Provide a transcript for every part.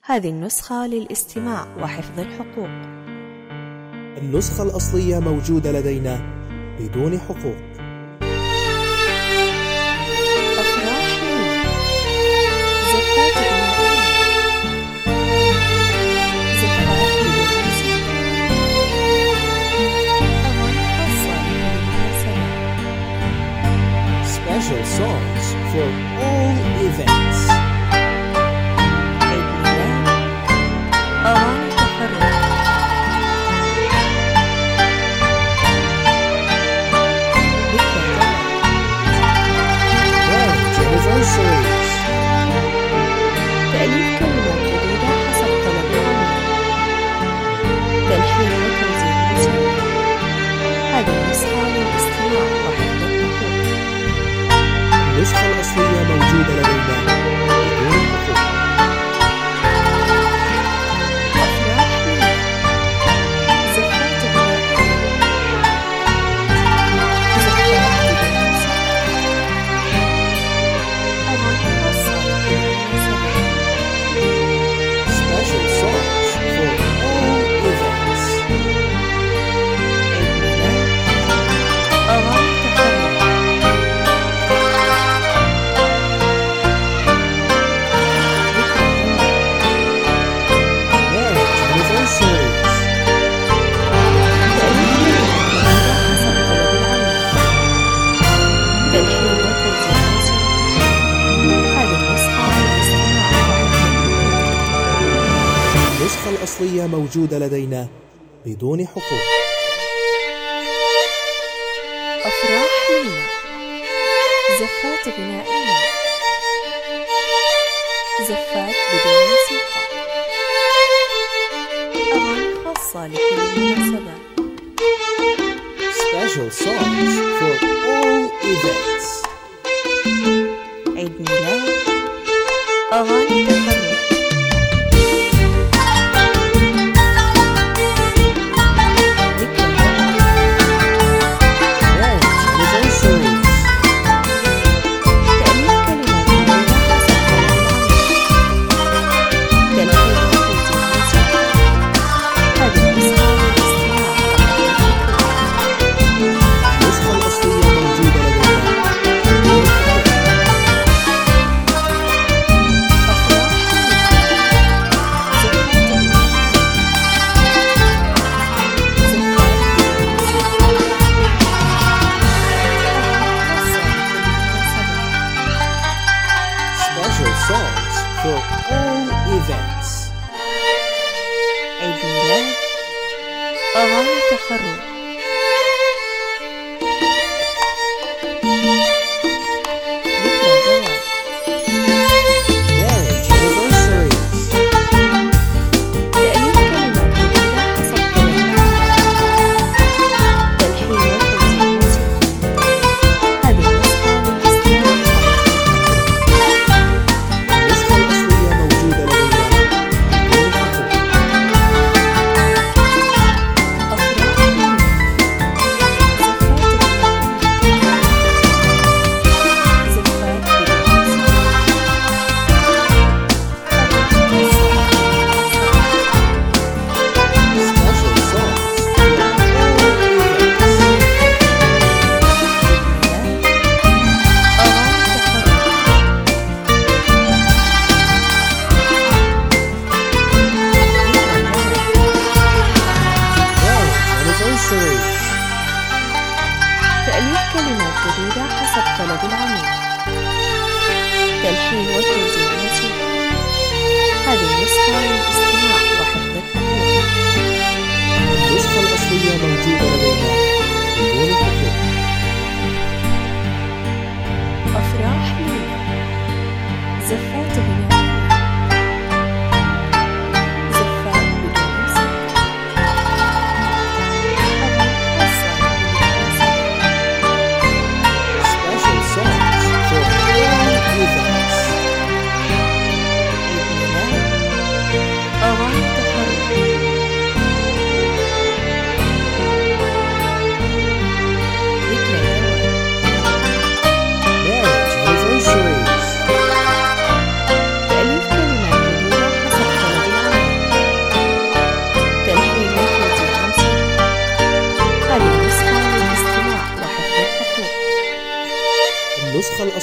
هذه النسخة للاستماع وحفظ الحقوق. النسخة الأصلية موجودة لدينا بدون حقوق. أفراح زفات غنائية، زفات بدون موسيقى، أغاني خاصة للمناسبة. Special songs for all events. عيد ميلاد، أغاني تخرج، Anniversaries. تأليف كلمات جديدة حسب طلب العميل، تلحين وتوزيع موسيقى. هذه النسخة للاستماع وحفظ الحقوق. النسخة الأصلية موجودة لدينا بدون حقوق. أفراح ميلاد، زفات غنائية، زفات بدون موسيقى، أغاني خاصة للمناسبة. Special songs for all events. عيد ميلاد، أغاني تخرج، Marriage anniversaries. تلحين وتوزيع موسيقى. هذه النسخة للاستماع وحفظ الحقوق. النسخة الأصلية موجودة لدينا بدون حقوق. أفراح مينا، زفات غنائية، زفات بدون موسيقى، أغاني خاصة لكل مناسبة. Special songs for all events. عيد ميلاد، أغاني تخرج، ذكرى Marriage anniversaries. تأليف كلمات جديدة حسب طلب العميل، تلحين وتوزيع موسيقى. هذه النسخة للاستماع وحفظ الحقوق. النسخة الأصلية موجودة لدينا بدون حقوق. أفراح زفات غنائية، زفات بدون موسيقى، أغاني خاصة لكل مناسبة. Special songs for all events. عيد ميلاد، أغاني تخرج، ذكرى زواج. Marriage anniversaries. تأليف كلمات جديدة حسب طلب العميل، تلحين وتوزيع موسيقى. هذه النسخة للاستماع وحفظ الحقوق. النسخة الأصلية موجودة لدينا بدون حقوق. أفراح مينا،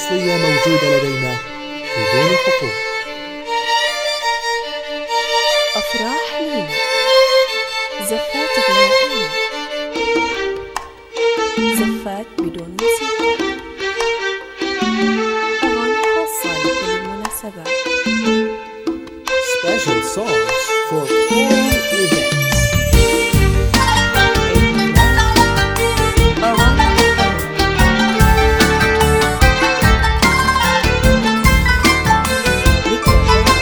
الأصلية موجودة لدينا بدون حقوق. أفراح لينا، زفات غنائية، زفات بدون موسيقى، أغاني خاصة لكل المناسبات. Special songs for all events. عيد ميلاد، أغاني تحرك، ذكرى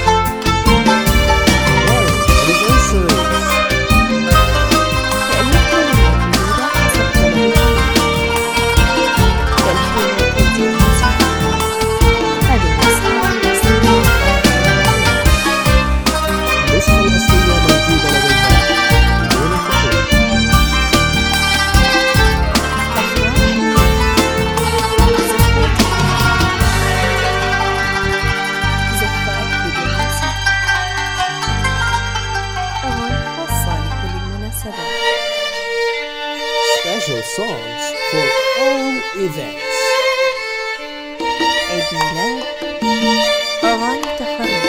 Special songs for all events. عيد ميلاد، أغاني تحرك،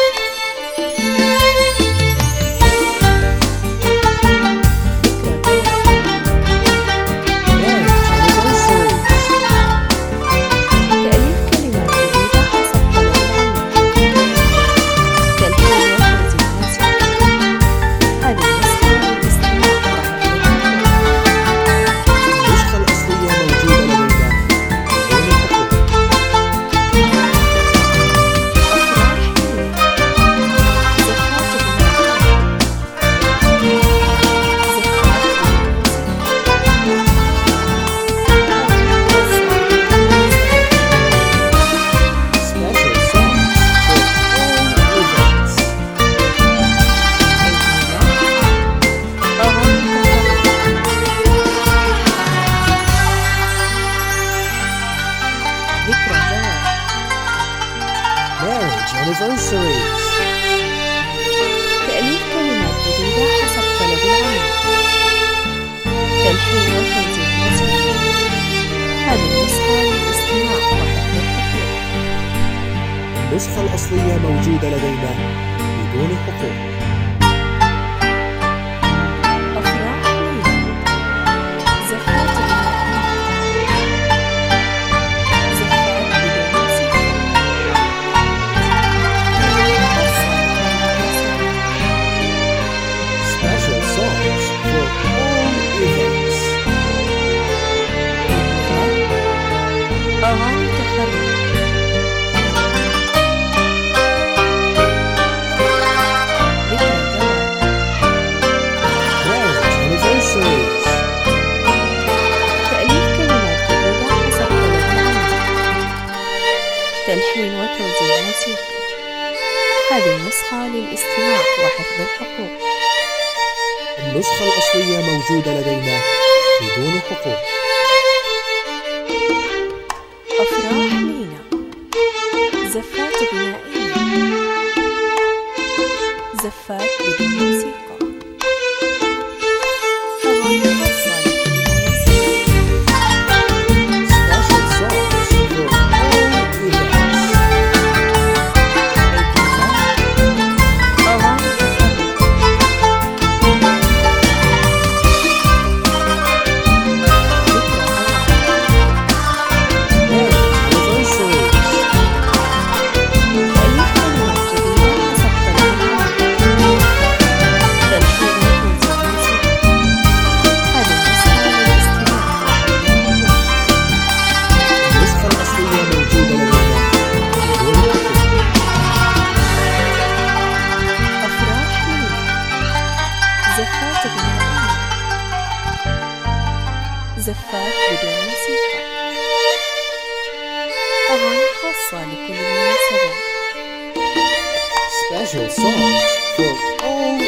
Marriage anniversaries. تأليف كلمات جديدة حسب طلب العميل، تلحين وتوزيع موسيقي. هذه النسخة للاستماع وحفظ الحقوق. النسخة الأصلية موجودة لدينا بدون حقوق. أفراح لينا، زفات غنائية، زفات بدون موسيقى، أغاني خاصة لكل المناسبات. Special songs for all events. أغاني تحرك، ذكرى زواج، Marriage anniversaries. تأليف كلمات جديدة حسب طلب العميل، تلحين وتوزيع موسيقي. هذه النسخة للاستماع وحفظ الحقوق. النسخة الأصلية موجودة لدينا بدون حقوق. أفراح لينا، زفات غنائية، زفات بدون موسيقى، أغاني خاصة لكل المناسبات. Special songs for all events. عيد ميلاد، أغاني تحرك، ذكرى زواج، Marriage anniversaries. تأليف كلمات جديدة حسب طلب العميل، تلحين وتوزيع موسيقي. هذه النسخة للاستماع وحفظ الحقوق. النسخة الأصلية موجودة لدينا بدون حقوق. أفراح لينا، زفات غنائية، زفات بدون موسيقى، أغاني خاصة لكل المناسبات. Special songs for all